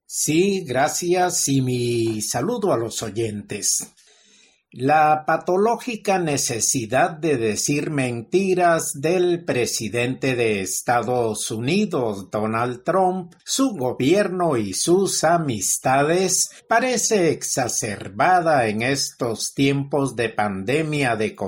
Sí, gracias y mi saludo a los oyentes. La patológica necesidad de decir mentiras del presidente de Estados Unidos, Donald Trump, su gobierno y sus amistades parece exacerbada en estos tiempos de pandemia de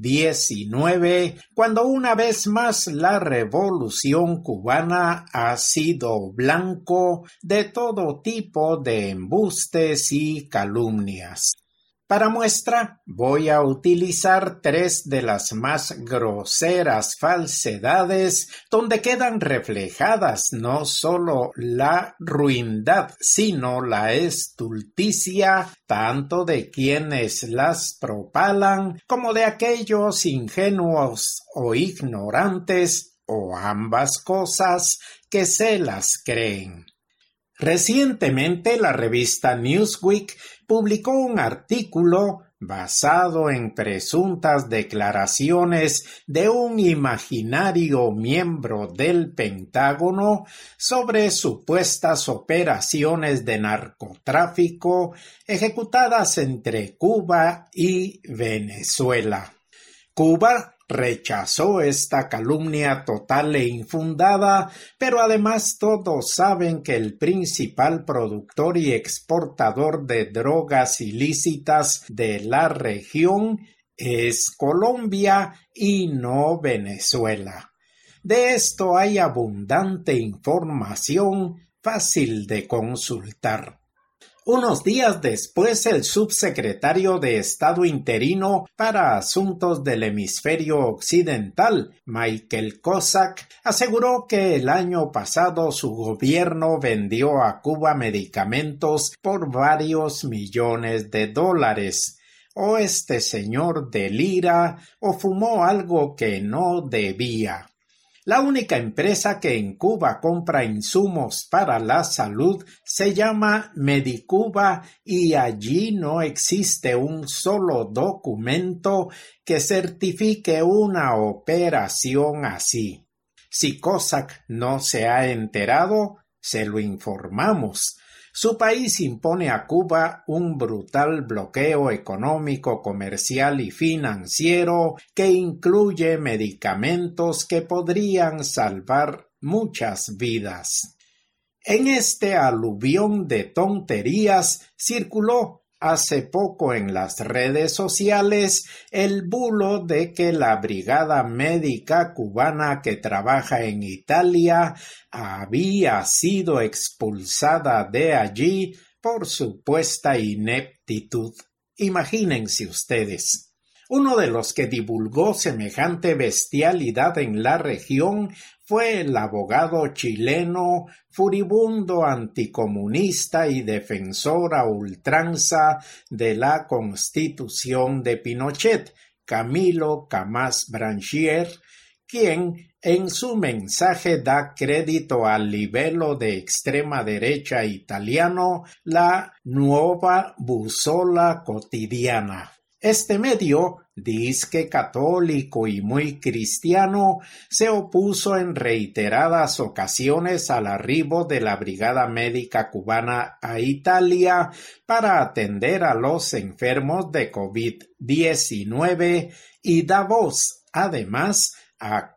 COVID-19, cuando una vez más la revolución cubana ha sido blanco de todo tipo de embustes y calumnias. Para muestra, voy a utilizar 3 de las más groseras falsedades donde quedan reflejadas no solo la ruindad, sino la estulticia tanto de quienes las propalan como de aquellos ingenuos o ignorantes, o ambas cosas, que se las creen. Recientemente, la revista Newsweek publicó un artículo basado en presuntas declaraciones de un imaginario miembro del Pentágono sobre supuestas operaciones de narcotráfico ejecutadas entre Cuba y Venezuela. Cuba rechazó esta calumnia total e infundada, pero además todos saben que el principal productor y exportador de drogas ilícitas de la región es Colombia y no Venezuela. De esto hay abundante información fácil de consultar. Unos días después, el subsecretario de Estado interino para Asuntos del Hemisferio Occidental, Michael Kozak, aseguró que el año pasado su gobierno vendió a Cuba medicamentos por varios millones de dólares. O este señor delira o fumó algo que no debía. La única empresa que en Cuba compra insumos para la salud se llama Medicuba y allí no existe un solo documento que certifique una operación así. Si Kozak no se ha enterado, se lo informamos. Su país impone a Cuba un brutal bloqueo económico, comercial y financiero que incluye medicamentos que podrían salvar muchas vidas. En este aluvión de tonterías circuló hace poco en las redes sociales el bulo de que la brigada médica cubana que trabaja en Italia había sido expulsada de allí por supuesta ineptitud. Imagínense ustedes. Uno de los que divulgó semejante bestialidad en la región fue el abogado chileno, furibundo anticomunista y defensor a ultranza de la Constitución de Pinochet, Camilo Camás Branchier, quien en su mensaje da crédito al libelo de extrema derecha italiano, la Nuova Bussola Quotidiana. Este medio, disque católico y muy cristiano, se opuso en reiteradas ocasiones al arribo de la Brigada Médica Cubana a Italia para atender a los enfermos de COVID-19 y da voz, además, a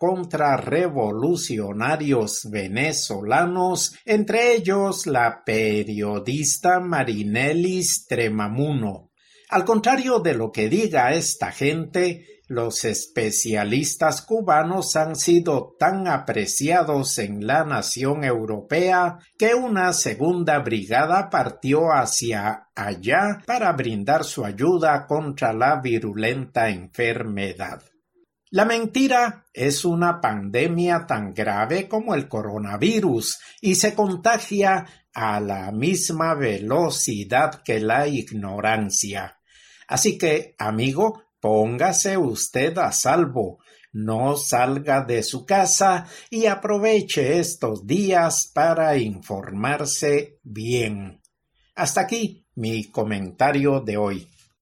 contrarrevolucionarios venezolanos, entre ellos la periodista Marinelli Stremamuno. Al contrario de lo que diga esta gente, los especialistas cubanos han sido tan apreciados en la nación europea que una segunda brigada partió hacia allá para brindar su ayuda contra la virulenta enfermedad. La mentira es una pandemia tan grave como el coronavirus y se contagia a la misma velocidad que la ignorancia. Así que, amigo, póngase usted a salvo, no salga de su casa y aproveche estos días para informarse bien. Hasta aquí mi comentario de hoy.